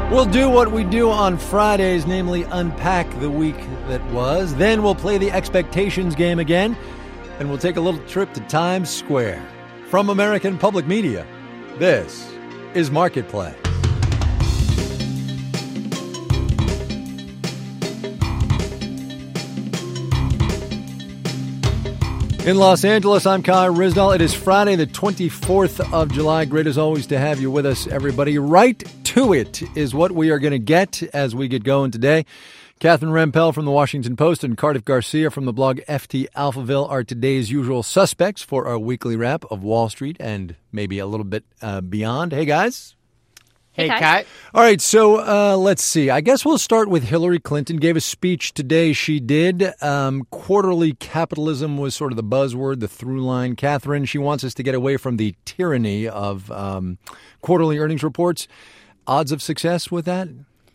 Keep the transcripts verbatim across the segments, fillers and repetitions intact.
We'll do what we do on Fridays, namely unpack the week that was. Then we'll play the expectations game again, and we'll take a little trip to Times Square. From American Public Media, this is Marketplace. In Los Angeles, I'm Kai Ryssdal. It is Friday, the twenty-fourth of July. Great as always to have you with us, everybody. Right to it is what we are going to get as we get going today. Catherine Rampell from the Washington Post and Cardiff Garcia from the blog F T Alphaville are today's usual suspects for our weekly wrap of Wall Street and maybe a little bit uh, beyond. Hey, guys. Hey, Kat. All right, so uh, let's see. I guess we'll start with Hillary Clinton. Gave a speech today. She did. Um, quarterly capitalism was sort of the buzzword, the through line. Catherine, she wants us to get away from the tyranny of um, quarterly earnings reports. Odds of success with that?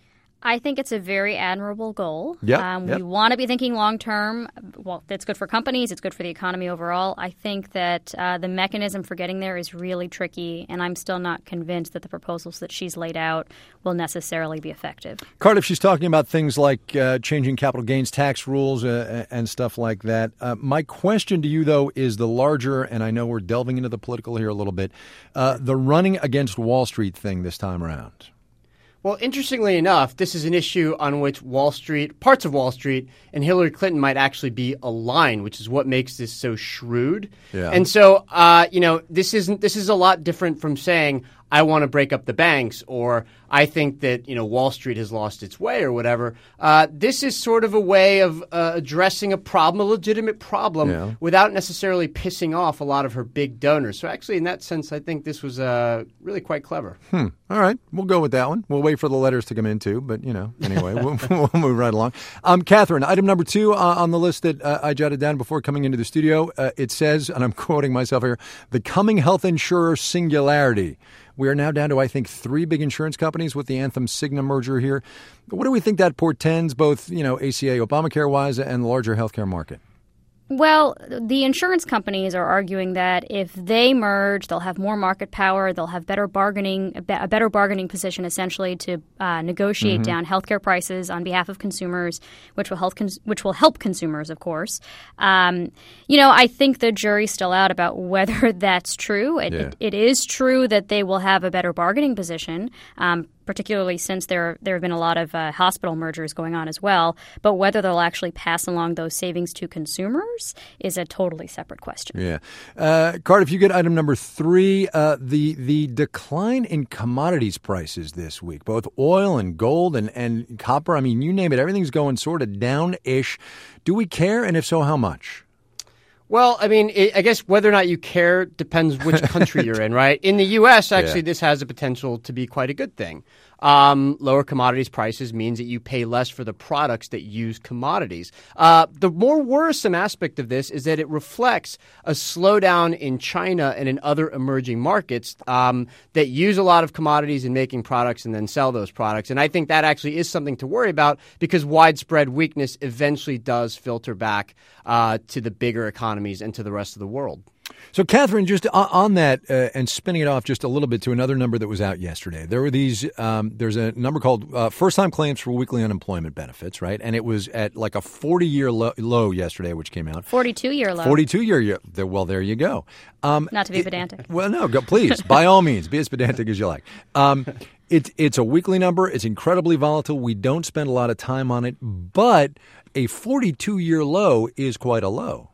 I think it's a very admirable goal. Yep, um, yep. We want to be thinking long term. Well, it's good for companies. It's good for the economy overall. I think that uh, the mechanism for getting there is really tricky, and I'm still not convinced that the proposals that she's laid out will necessarily be effective. Cardiff, she's talking about things like uh, changing capital gains tax rules uh, and stuff like that. Uh, my question to you, though, is the larger, and I know we're delving into the political here a little bit, uh, the running against Wall Street thing this time around. Well, interestingly enough, this is an issue on which Wall Street, parts of Wall Street, and Hillary Clinton might actually be aligned, which is what makes this so shrewd. Yeah. And so, uh, you know, this isn't this is a lot different from saying I want to break up the banks or I think that, you know, Wall Street has lost its way or whatever. Uh, this is sort of a way of uh, addressing a problem, a legitimate problem, yeah. without necessarily pissing off a lot of her big donors. So actually, in that sense, I think this was uh, really quite clever. Hmm. All right. We'll go with that one. We'll wait for the letters to come in, too. But, you know, anyway, we'll, we'll move right along. Um, Catherine, item number two uh, on the list that uh, I jotted down before coming into the studio, uh, it says, and I'm quoting myself here, the coming health insurer singularity. We are now down to, I think, three big insurance companies with the Anthem-Cigna merger here. What do we think that portends, both, you know, A C A, Obamacare-wise, and the larger healthcare market? Well, the insurance companies are arguing that if they merge, they'll have more market power, they'll have better bargaining, a better bargaining position, essentially, to uh, negotiate mm-hmm. down healthcare prices on behalf of consumers, which will help cons- which will help consumers, of course. Um, you know, I think the jury's still out about whether that's true. It, yeah. it, it is true that they will have a better bargaining position. Um, particularly since there there have been a lot of uh, hospital mergers going on as well. But whether they'll actually pass along those savings to consumers is a totally separate question. Yeah. Uh, Cardiff, you get item number three, uh, the the decline in commodities prices this week, both oil and gold and, and copper. I mean, you name it, everything's going sort of down-ish. Do we care? And if so, how much? Well, I mean, it, I guess whether or not you care depends which country you're in, right? In the U S, actually, yeah. this has the potential to be quite a good thing. Um, lower commodities prices means that you pay less for the products that use commodities. Uh, the more worrisome aspect of this is that it reflects a slowdown in China and in other emerging markets um, that use a lot of commodities in making products and then sell those products. And I think that actually is something to worry about because widespread weakness eventually does filter back uh, to the bigger economies and to the rest of the world. So, Catherine, just on that uh, and spinning it off just a little bit to another number that was out yesterday. There were these um, – there's a number called uh, first-time claims for weekly unemployment benefits, right? And it was at like a forty-year low, low yesterday, which came out. forty-two-year low. forty-two-year – well, there you go. Um, Not to be it, pedantic. Well, no, go, please, by all means, be as pedantic as you like. Um, it, it's a weekly number. It's incredibly volatile. We don't spend a lot of time on it. But a forty-two-year low is quite a low.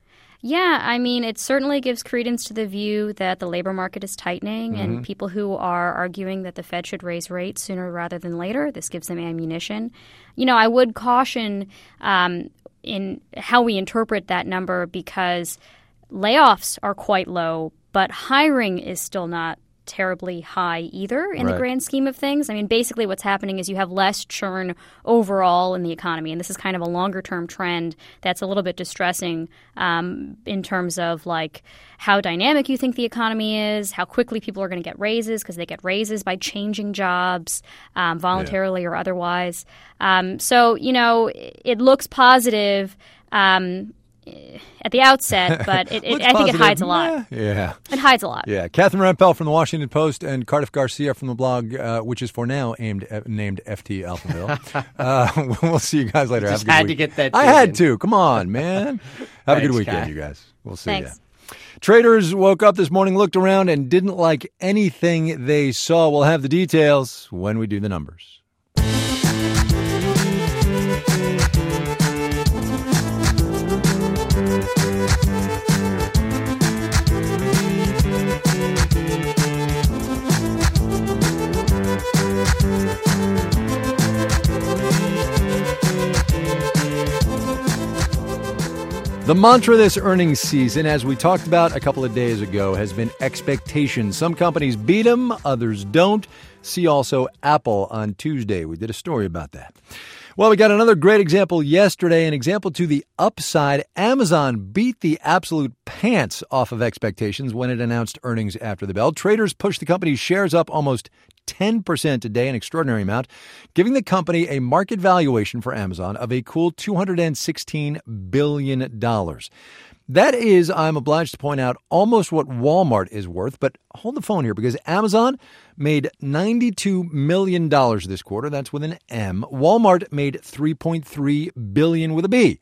Yeah, I mean, it certainly gives credence to the view that the labor market is tightening mm-hmm. and people who are arguing that the Fed should raise rates sooner rather than later, this gives them ammunition. You know, I would caution um, in how we interpret that number because layoffs are quite low, but hiring is still not terribly high either in right. the grand scheme of things. I mean, basically what's happening is you have less churn overall in the economy. And this is kind of a longer term trend that's a little bit distressing um, in terms of like how dynamic you think the economy is, how quickly people are going to get raises because they get raises by changing jobs um, voluntarily yeah. or otherwise. Um, so, you know, it looks positive. Um, at the outset, but it, it, I think it hides a lot. Yeah. It hides a lot. Yeah. Catherine Rampell from the Washington Post and Cardiff Garcia from the blog, uh, which is for now aimed, uh, named F T Alphaville. uh, we'll see you guys later. Just Have a good had week. to get that. I had to. Come on, man. Have Thanks, a good weekend, Kai. you guys. We'll see Thanks. you. Traders woke up this morning, looked around, and didn't like anything they saw. We'll have the details when we do the numbers. The mantra this earnings season, as we talked about a couple of days ago, has been expectations. Some companies beat them, others don't. See also Apple on Tuesday. We did a story about that. Well, we got another great example yesterday, an example to the upside. Amazon beat the absolute pants off of expectations when it announced earnings after the bell. Traders pushed the company's shares up almost ten percent today, an extraordinary amount, giving the company a market valuation for Amazon of a cool two hundred sixteen billion dollars. That is, I'm obliged to point out, almost what Walmart is worth. But hold the phone here, because Amazon made ninety-two million dollars this quarter. That's with an M. Walmart made three point three billion dollars with a B.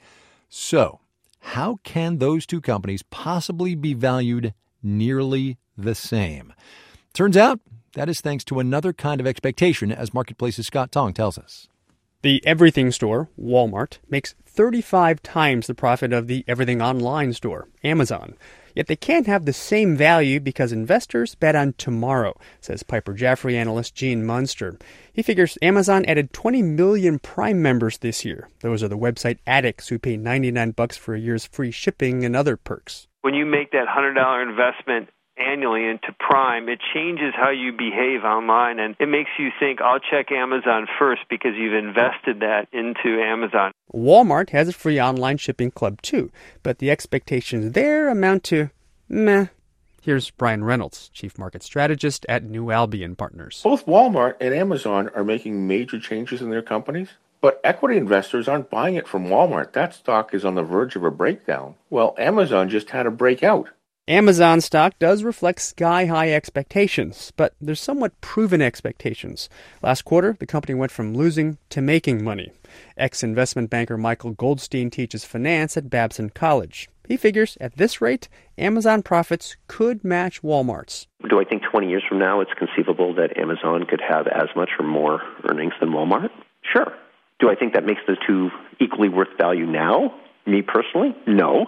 So how can those two companies possibly be valued nearly the same? Turns out that is thanks to another kind of expectation, as Marketplace's Scott Tong tells us. The everything store, Walmart, makes thirty-five times the profit of the everything online store, Amazon. Yet they can't have the same value because investors bet on tomorrow, says Piper Jaffray analyst Gene Munster. He figures Amazon added twenty million Prime members this year. Those are the website addicts who pay ninety-nine bucks for a year's free shipping and other perks. When you make that one hundred dollars investment annually into Prime, it changes how you behave online, and it makes you think, I'll check Amazon first because you've invested that into Amazon. Walmart has a free online shipping club too, but the expectations there amount to meh. Here's Brian Reynolds, Chief Market Strategist at New Albion Partners. Both Walmart and Amazon are making major changes in their companies, but equity investors aren't buying it from Walmart. That stock is on the verge of a breakdown. Well, Amazon just had a breakout. Amazon stock does reflect sky-high expectations, but there's somewhat proven expectations. Last quarter, the company went from losing to making money. Ex-investment banker Michael Goldstein teaches finance at Babson College. He figures at this rate, Amazon profits could match Walmart's. Do I think twenty years from now it's conceivable that Amazon could have as much or more earnings than Walmart? Sure. Do I think that makes the two equally worth value now? Me personally? No.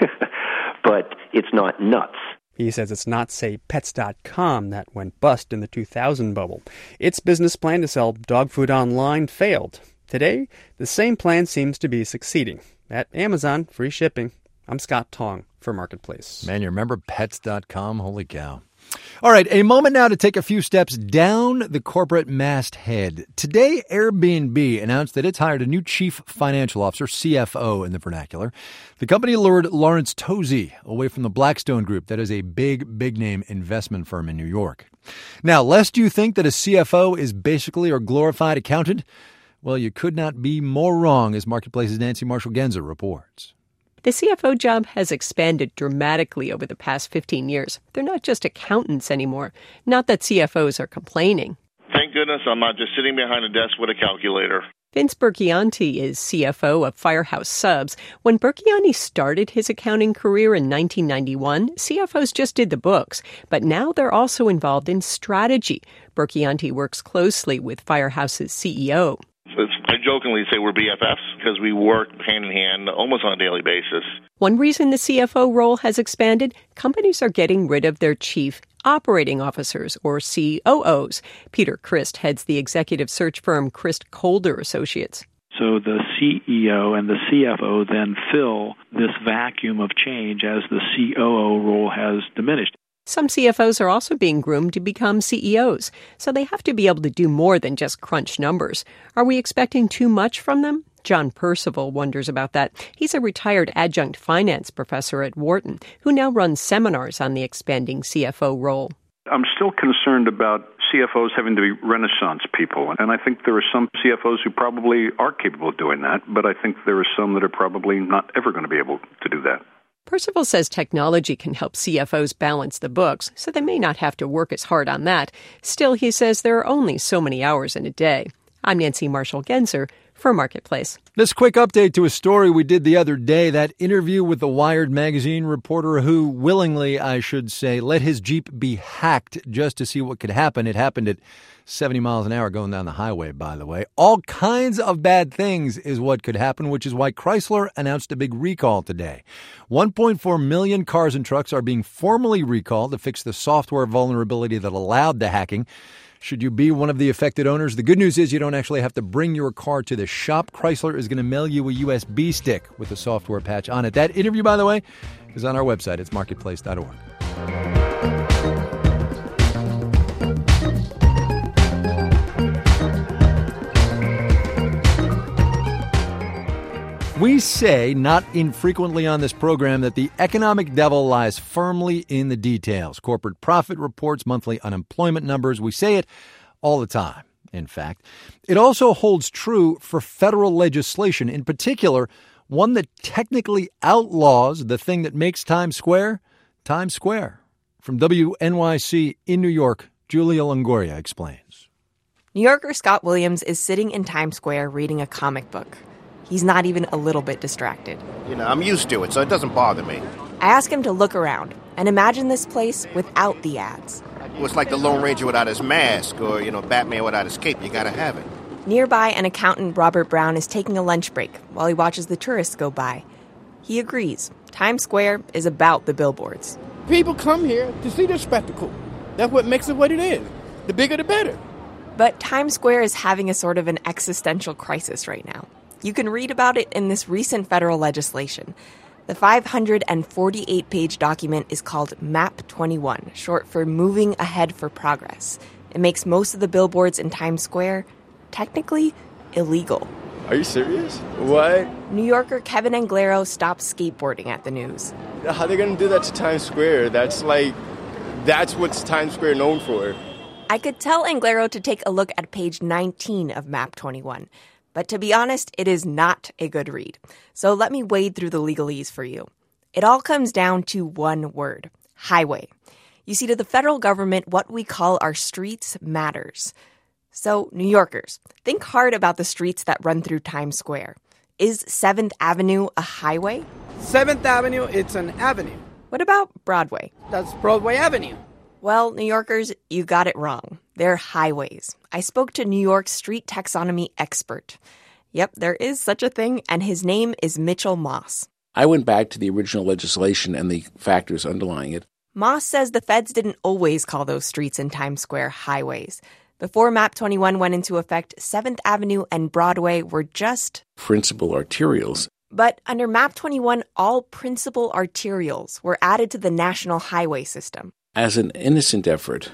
But it's not nuts. He says it's not, say, Pets dot com that went bust in the two thousand bubble. Its business plan to sell dog food online failed. Today, the same plan seems to be succeeding. At Amazon, free shipping. I'm Scott Tong for Marketplace. Man, you remember Pets dot com? Holy cow. All right, a moment now to take a few steps down the corporate masthead. Today, Airbnb announced that it's hired a new chief financial officer, C F O in the vernacular. The company lured Lawrence Tozy away from the Blackstone Group. That is a big, big-name investment firm in New York. Now, lest you think that a C F O is basically a glorified accountant, well, you could not be more wrong, as Marketplace's Nancy Marshall-Genzer reports. The C F O job has expanded dramatically over the past fifteen years. They're not just accountants anymore. Not that C F Os are complaining. Thank goodness I'm not just sitting behind a desk with a calculator. Vince Berchianti is C F O of Firehouse Subs. When Berchianti started his accounting career in nineteen ninety-one, C F Os just did the books. But now they're also involved in strategy. Berchianti works closely with Firehouse's C E O. It's, I jokingly say we're B F Fs because we work hand in hand almost on a daily basis. One reason the C F O role has expanded, companies are getting rid of their chief operating officers, or C O Os. Peter Christ heads the executive search firm Christ Colder Associates. So the C E O and the C F O then fill this vacuum of change as the C O O role has diminished. Some C F Os are also being groomed to become C E Os, so they have to be able to do more than just crunch numbers. Are we expecting too much from them? John Percival wonders about that. He's a retired adjunct finance professor at Wharton, who now runs seminars on the expanding C F O role. I'm still concerned about C F Os having to be Renaissance people, and I think there are some C F Os who probably are capable of doing that, but I think there are some that are probably not ever going to be able to do that. Percival says technology can help C F Os balance the books, so they may not have to work as hard on that. Still, he says there are only so many hours in a day. I'm Nancy Marshall-Genzer for Marketplace. This quick update to a story we did the other day, that interview with the Wired magazine reporter who willingly, I should say, let his Jeep be hacked just to see what could happen. It happened at seventy miles an hour going down the highway, by the way. All kinds of bad things is what could happen, which is why Chrysler announced a big recall today. one point four million cars and trucks are being formally recalled to fix the software vulnerability that allowed the hacking. Should you be one of the affected owners, the good news is you don't actually have to bring your car to the shop. Chrysler is going to mail you a U S B stick with a software patch on it. That interview, by the way, is on our website. It's marketplace dot org. We say, not infrequently on this program, that the economic devil lies firmly in the details. Corporate profit reports, monthly unemployment numbers. We say it all the time, in fact. It also holds true for federal legislation, in particular, one that technically outlaws the thing that makes Times Square Times Square. From W N Y C in New York, Julia Longoria explains. New Yorker Scott Williams is sitting in Times Square reading a comic book. He's not even a little bit distracted. You know, I'm used to it, so it doesn't bother me. I ask him to look around and imagine this place without the ads. Well, it's like the Lone Ranger without his mask, or, you know, Batman without his cape. You gotta have it. Nearby, an accountant, Robert Brown, is taking a lunch break while he watches the tourists go by. He agrees. Times Square is about the billboards. People come here to see the spectacle. That's what makes it what it is. The bigger, the better. But Times Square is having a sort of an existential crisis right now. You can read about it in this recent federal legislation. The five hundred forty-eight page document is called Map twenty-one, short for Moving Ahead for Progress. It makes most of the billboards in Times Square technically illegal. Are you serious? What? New Yorker Kevin Anglero stopped skateboarding at the news. How are they going to do that to Times Square? That's like, that's what's Times Square known for. I could tell Anglero to take a look at page nineteen of Map twenty-one. But to be honest, it is not a good read. So let me wade through the legalese for you. It all comes down to one word: highway. You see, to the federal government, what we call our streets matters. So, New Yorkers, think hard about the streets that run through Times Square. Is seventh Avenue a highway? seventh Avenue, it's an avenue. What about Broadway? That's Broadway Avenue. Well, New Yorkers, you got it wrong. They're highways. I spoke to New York's street taxonomy expert. Yep, there is such a thing, and his name is Mitchell Moss. I went back to the original legislation and the factors underlying it. Moss says the feds didn't always call those streets in Times Square highways. Before Map twenty-one went into effect, seventh Avenue and Broadway were just principal arterials. But under Map twenty-one, all principal arterials were added to the national highway system. As an innocent effort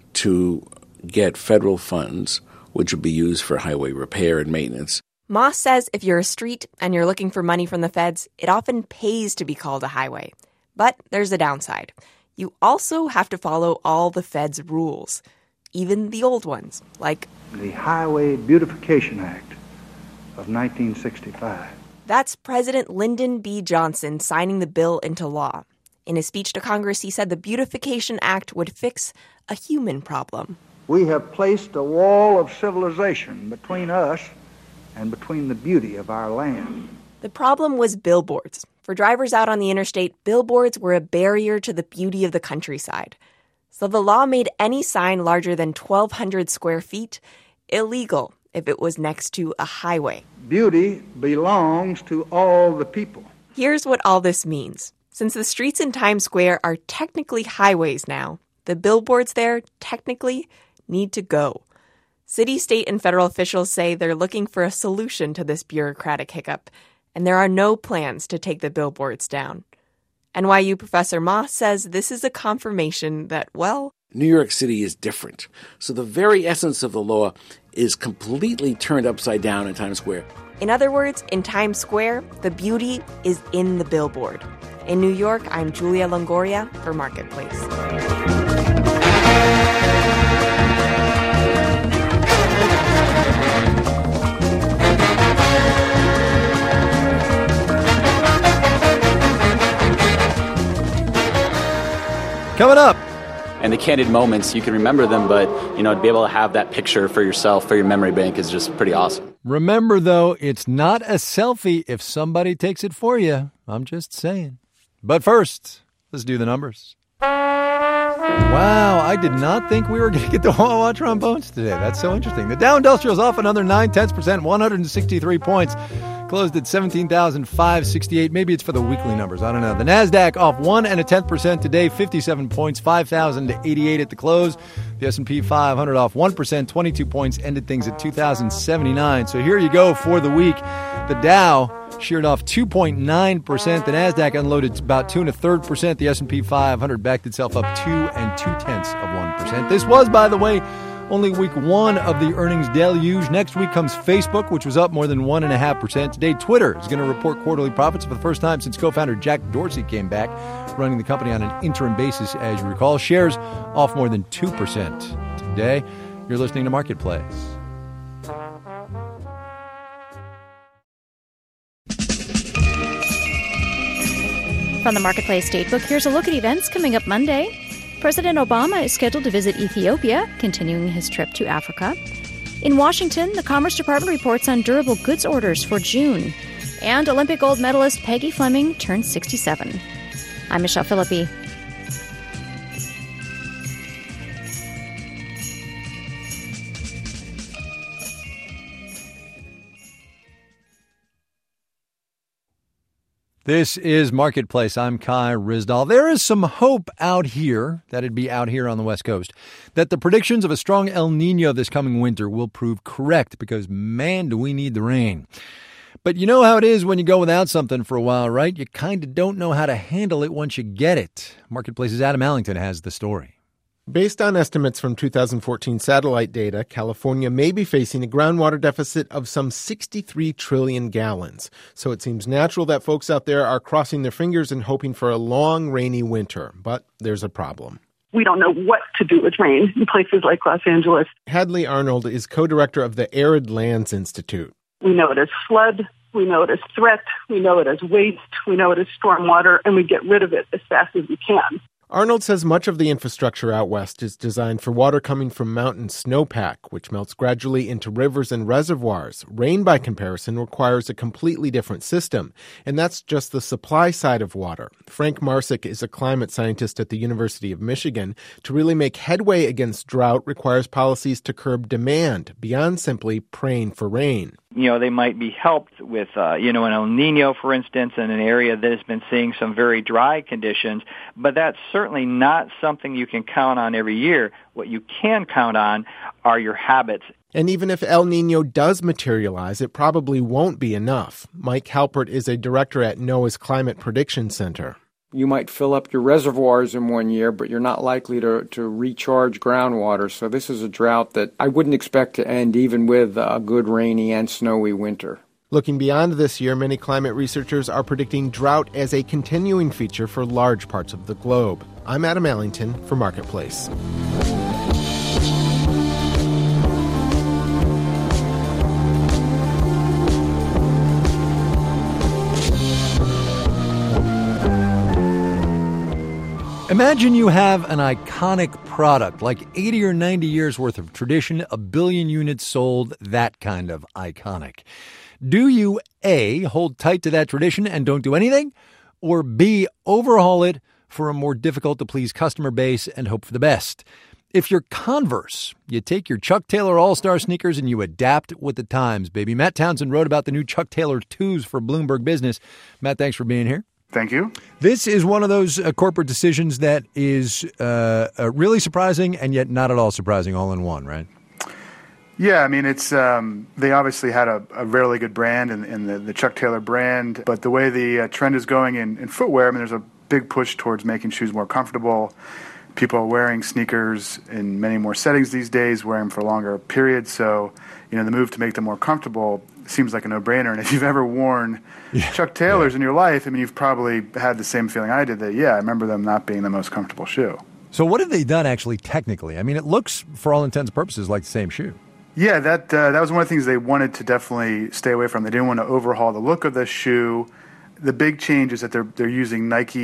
to get federal funds, which would be used for highway repair and maintenance. Moss says if you're a street and you're looking for money from the feds, it often pays to be called a highway. But there's a downside. You also have to follow all the feds' rules, even the old ones, like the Highway Beautification Act of nineteen sixty-five. That's President Lyndon B. Johnson signing the bill into law. In his speech to Congress, he said the Beautification Act would fix a human problem. We have placed a wall of civilization between us and between the beauty of our land. The problem was billboards. For drivers out on the interstate, billboards were a barrier to the beauty of the countryside. So the law made any sign larger than twelve hundred square feet illegal if it was next to a highway. Beauty belongs to all the people. Here's what all this means. Since the streets in Times Square are technically highways now, the billboards there technically need to go. City, state, and federal officials say they're looking for a solution to this bureaucratic hiccup, and there are no plans to take the billboards down. N Y U professor Moss says this is a confirmation that, well, New York City is different. So the very essence of the law is completely turned upside down in Times Square. In other words, in Times Square, the beauty is in the billboard. In New York, I'm Julia Longoria for Marketplace. Coming up. And the candid moments, you can remember them, but, you know, to be able to have that picture for yourself, for your memory bank is just pretty awesome. Remember, though, it's not a selfie if somebody takes it for you. I'm just saying. But first, let's do the numbers. Wow, I did not think we were going to get the Wawa trombones today. That's so interesting. The Dow Industrial is off another nine tenths percent, one hundred sixty-three points. Closed at seventeen thousand five hundred sixty-eight. Maybe it's for the weekly numbers. I don't know. The NASDAQ off one and a tenth percent today, fifty-seven points, five thousand eighty-eight at the close. The S and P five hundred off one percent, twenty-two points, ended things at two thousand seventy-nine. So here you go for the week. The Dow sheared off two point nine percent. The NASDAQ unloaded about two and a third percent. The S and P five hundred backed itself up two and two tenths of one percent. This was, by the way, only week one of the earnings deluge. Next week comes Facebook, which was up more than one point five percent. Today, Twitter is going to report quarterly profits for the first time since co-founder Jack Dorsey came back, running the company on an interim basis, as you recall. Shares off more than two percent today. You're listening to Marketplace. From the Marketplace Datebook, here's a look at events coming up Monday. President Obama is scheduled to visit Ethiopia, continuing his trip to Africa. In Washington, the Commerce Department reports on durable goods orders for June. And Olympic gold medalist Peggy Fleming turns sixty-seven. I'm Michelle Philippi. This is Marketplace. I'm Kai Ryssdal. There is some hope out here, that'd be out here on the West Coast, that the predictions of a strong El Nino this coming winter will prove correct because, man, do we need the rain. But you know how it is when you go without something for a while, right? You kind of don't know how to handle it once you get it. Marketplace's Adam Allington has the story. Based on estimates from two thousand fourteen satellite data, California may be facing a groundwater deficit of some sixty-three trillion gallons. So it seems natural that folks out there are crossing their fingers and hoping for a long, rainy winter. But there's a problem. We don't know what to do with rain in places like Los Angeles. Hadley Arnold is co-director of the Arid Lands Institute. We know it as flood. We know it as threat. We know it as waste. We know it as stormwater, and we get rid of it as fast as we can. Arnold says much of the infrastructure out west is designed for water coming from mountain snowpack, which melts gradually into rivers and reservoirs. Rain, by comparison, requires a completely different system, and that's just the supply side of water. Frank Marsick is a climate scientist at the University of Michigan. To really make headway against drought requires policies to curb demand, beyond simply praying for rain. You know, they might be helped with, uh, you know, an El Nino, for instance, in an area that has been seeing some very dry conditions, but that's certainly not something you can count on every year. What you can count on are your habits. And even if El Nino does materialize, it probably won't be enough. Mike Halpert is a director at NOAA's Climate Prediction Center. You might fill up your reservoirs in one year, but you're not likely to, to recharge groundwater. So this is a drought that I wouldn't expect to end even with a good rainy and snowy winter. Looking beyond this year, many climate researchers are predicting drought as a continuing feature for large parts of the globe. I'm Adam Allington for Marketplace. Imagine you have an iconic product, like eighty or ninety years worth of tradition, a billion units sold, that kind of iconic. Do you, A, hold tight to that tradition and don't do anything, or B, overhaul it for a more difficult-to-please customer base and hope for the best? If you're Converse, you take your Chuck Taylor All-Star sneakers and you adapt with the times, baby. Matt Townsend wrote about the new Chuck Taylor twos for Bloomberg Business. Matt, thanks for being here. Thank you. This is one of those uh, corporate decisions that is uh, uh, really surprising and yet not at all surprising all in one, right? Yeah, I mean, it's um, they obviously had a, a really good brand in, in the, the Chuck Taylor brand, but the way the uh, trend is going in, in footwear, I mean, there's a big push towards making shoes more comfortable. People are wearing sneakers in many more settings these days, wearing them for longer periods. So, you know, the move to make them more comfortable seems like a no-brainer. And if you've ever worn yeah. Chuck Taylors yeah. in your life, I mean, you've probably had the same feeling I did that, yeah, I remember them not being the most comfortable shoe. So what have they done actually technically? I mean, it looks, for all intents and purposes, like the same shoe. Yeah, that uh, that was one of the things they wanted to definitely stay away from. They didn't want to overhaul the look of the shoe. The big change is that they're they're using Nike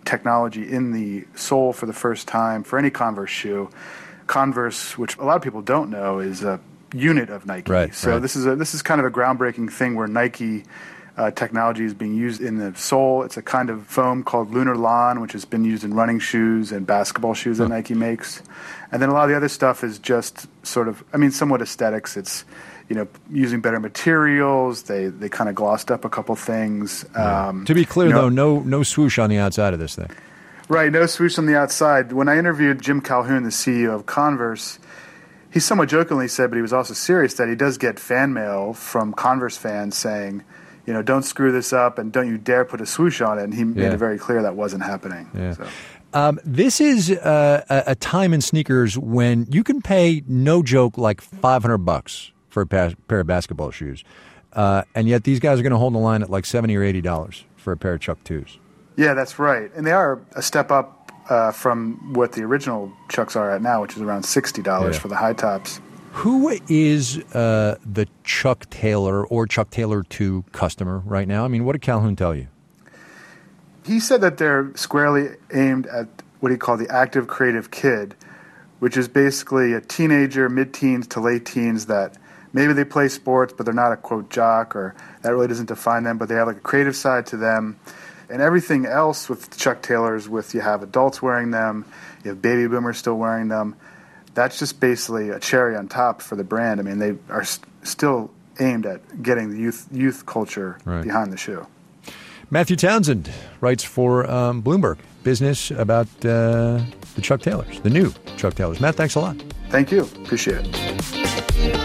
technology in the sole for the first time for any Converse shoe. Converse, which a lot of people don't know, is a unit of Nike. Right, so right. this is a this is kind of a groundbreaking thing where Nike uh, technology is being used in the sole. It's a kind of foam called Lunar Lawn, which has been used in running shoes and basketball shoes that Nike makes. And then a lot of the other stuff is just sort of, I mean, somewhat aesthetics. It's, you know, using better materials. They they kind of glossed up a couple things. Um, To be clear, you know, though, no no swoosh on the outside of this thing. Right, no swoosh on the outside. When I interviewed Jim Calhoun, the C E O of Converse, he somewhat jokingly said, but he was also serious, that he does get fan mail from Converse fans saying, you know, don't screw this up and don't you dare put a swoosh on it. And he made Yeah. it very clear that wasn't happening. Yeah. So. Um, this is uh, a, a time in sneakers when you can pay, no joke, like five hundred bucks for a pa- pair of basketball shoes. Uh, and yet these guys are going to hold the line at like seventy or eighty dollars for a pair of Chuck twos. Yeah, that's right. And they are a step up uh, from what the original Chucks are at now, which is around sixty dollars Yeah. for the high tops. Who is uh, the Chuck Taylor or Chuck Taylor two customer right now? I mean, what did Calhoun tell you? He said that they're squarely aimed at what he called the active creative kid, which is basically a teenager, mid-teens to late teens that maybe they play sports, but they're not a, quote, jock, or that really doesn't define them, but they have like a creative side to them. And everything else with Chuck Taylors, with you have adults wearing them, you have baby boomers still wearing them, that's just basically a cherry on top for the brand. I mean, they are st- still aimed at getting the youth youth culture Right. behind the shoe. Matthew Townsend writes for um, Bloomberg Business about uh, the Chuck Taylors, the new Chuck Taylors. Matt, thanks a lot. Thank you. Appreciate it.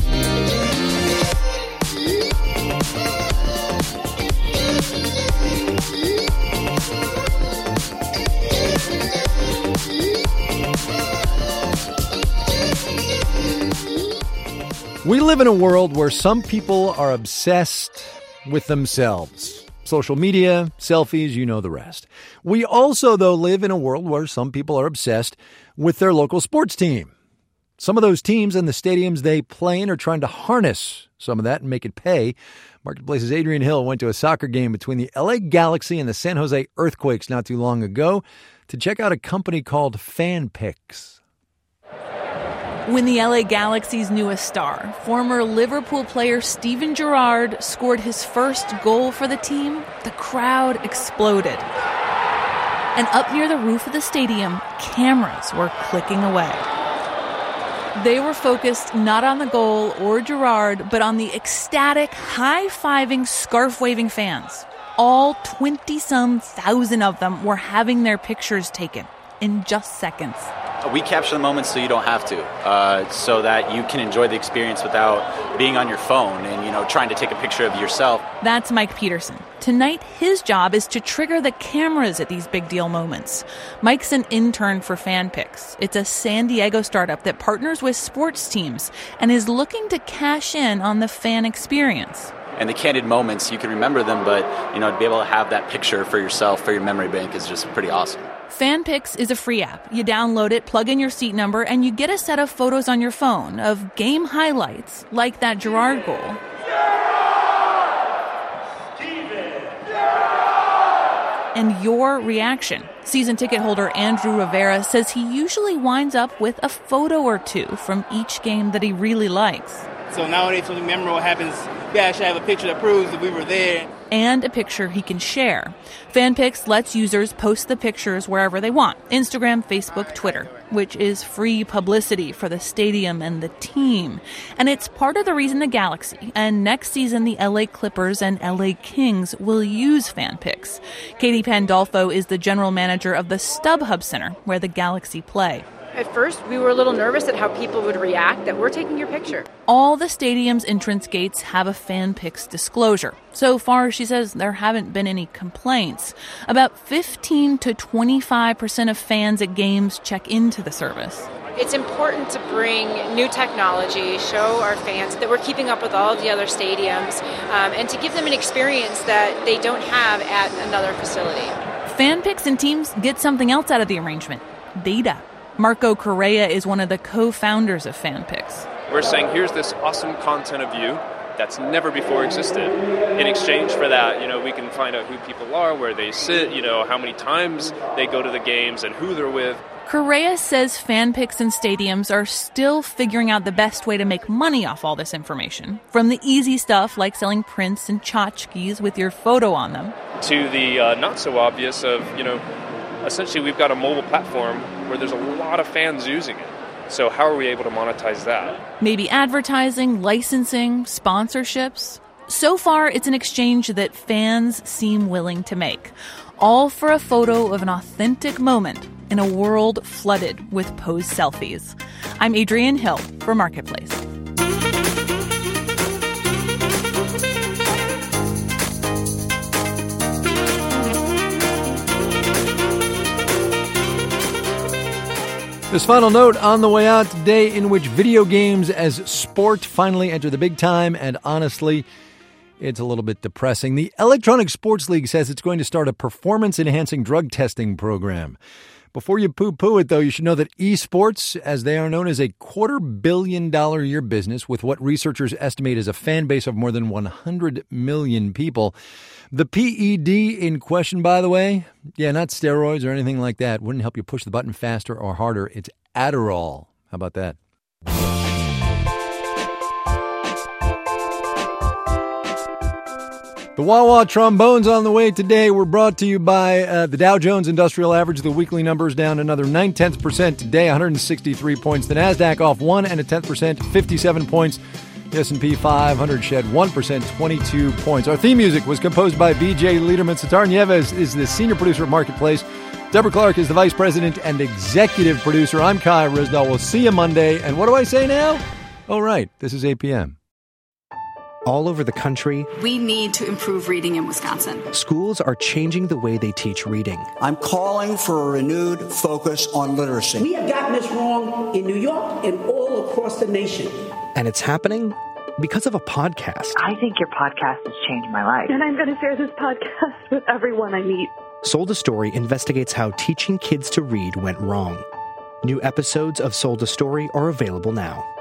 We live in a world where some people are obsessed with themselves. Social media, selfies, you know the rest. We also, though, live in a world where some people are obsessed with their local sports team. Some of those teams and the stadiums they play in are trying to harness some of that and make it pay. Marketplace's Adrian Hill went to a soccer game between the L A Galaxy and the San Jose Earthquakes not too long ago to check out a company called FanPix. When the L A Galaxy's newest star, former Liverpool player Steven Gerrard, scored his first goal for the team, the crowd exploded. And up near the roof of the stadium, cameras were clicking away. They were focused not on the goal or Gerrard, but on the ecstatic, high-fiving, scarf-waving fans. All twenty-some thousand of them were having their pictures taken in just seconds. We capture the moments so you don't have to, uh, so that you can enjoy the experience without being on your phone and, you know, trying to take a picture of yourself. That's Mike Peterson. Tonight, his job is to trigger the cameras at these big deal moments. Mike's an intern for FanPix. It's a San Diego startup that partners with sports teams and is looking to cash in on the fan experience. And the candid moments, you can remember them, but, you know, to be able to have that picture for yourself, for your memory bank is just pretty awesome. FanPix is a free app. You download it, plug in your seat number, and you get a set of photos on your phone of game highlights, like that Gerrard goal. And your reaction. Season ticket holder Andrew Rivera says he usually winds up with a photo or two from each game that he really likes. So nowadays, something memorable happens, we actually have a picture that proves that we were there. And a picture he can share. FanPix lets users post the pictures wherever they want. Instagram, Facebook, Twitter, which is free publicity for the stadium and the team. And it's part of the reason the Galaxy and next season the L A Clippers and L A Kings will use FanPix. Katie Pandolfo is the general manager of the StubHub Center, where the Galaxy play. At first, we were a little nervous at how people would react that we're taking your picture. All the stadium's entrance gates have a FanPix disclosure. So far, she says, there haven't been any complaints. About fifteen to twenty-five percent of fans at games check into the service. It's important to bring new technology, show our fans that we're keeping up with all of the other stadiums, um, and to give them an experience that they don't have at another facility. FanPix and teams get something else out of the arrangement: data. Marco Correa is one of the co-founders of FanPix. We're saying, here's this awesome content of you. that's never before existed. In exchange for that, you know, we can find out who people are, where they sit, you know, how many times they go to the games and who they're with. Correa says fan picks and stadiums are still figuring out the best way to make money off all this information. From the easy stuff like selling prints and tchotchkes with your photo on them, to the uh, not so obvious of, you know, essentially we've got a mobile platform where there's a lot of fans using it. So how are we able to monetize that? Maybe advertising, licensing, sponsorships. So far, it's an exchange that fans seem willing to make. All for a photo of an authentic moment in a world flooded with posed selfies. I'm Adrienne Hill for Marketplace. This final note on the way out today, in which video games as sport finally enter the big time, and honestly, it's a little bit depressing. The Electronic Sports League says it's going to start a performance-enhancing drug testing program. Before you poo-poo it, though, you should know that esports, as they are known, is a quarter billion dollar a year business with what researchers estimate as a fan base of more than one hundred million people. The P E D in question, by the way, yeah, not steroids or anything like that. Wouldn't help you push the button faster or harder. It's Adderall. How about that? The Wawa trombones on the way today were brought to you by uh, the Dow Jones Industrial Average. The weekly numbers down another nine tenths percent today, one hundred sixty-three points. The NASDAQ off one and a tenth percent, fifty-seven points. The S and P five hundred shed one percent, twenty-two points. Our theme music was composed by B J Liederman. Sitar Nieves is the senior producer of Marketplace. Deborah Clark is the vice president and executive producer. I'm Kai Ryssdal. We'll see you Monday. And what do I say now? Oh, right. This is eight p.m. All over the country, we need to improve reading in Wisconsin. Schools are changing the way they teach reading. I'm calling for a renewed focus on literacy. We have gotten this wrong in New York and all across the nation. And it's happening because of a podcast. I think your podcast has changed my life. And I'm going to share this podcast with everyone I meet. Sold a Story investigates how teaching kids to read went wrong. New episodes of Sold a Story are available now.